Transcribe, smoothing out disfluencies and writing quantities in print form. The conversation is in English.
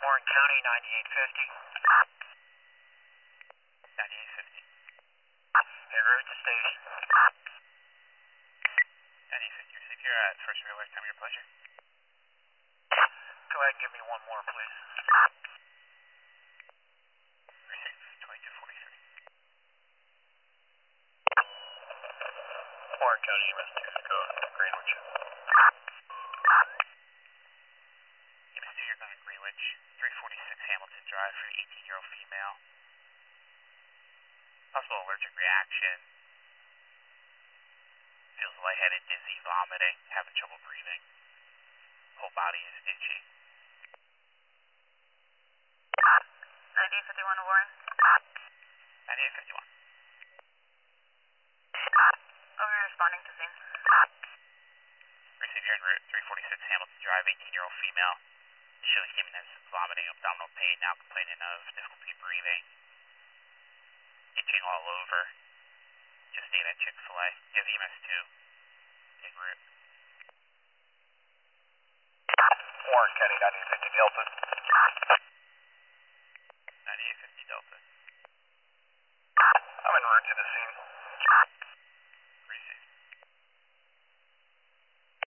Warren County, 9850. 9850. En route to station. 9850, receive your first real time, your pleasure. Go ahead and give me one more, please. Receive 2243. Warren County, EMS 2, go Greenwich. EMS 2, you're going to Greenwich, 346 Hamilton Drive for an 18-year-old female. Possible allergic reaction. Feels lightheaded, dizzy, vomiting, having trouble breathing. Whole body is itchy. 9851 to Warren. 9851. Over, responding to scene. Receive your en route, 346 Hamilton Drive, 18-year-old female. Showing himiness, vomiting, abdominal pain, now complaining of difficulty breathing. Itching all over. Just ate at Chick-fil-A. Give EMS 2 en route. Warren County, 9850 Delta. 9850 Delta. I'm en route to the scene.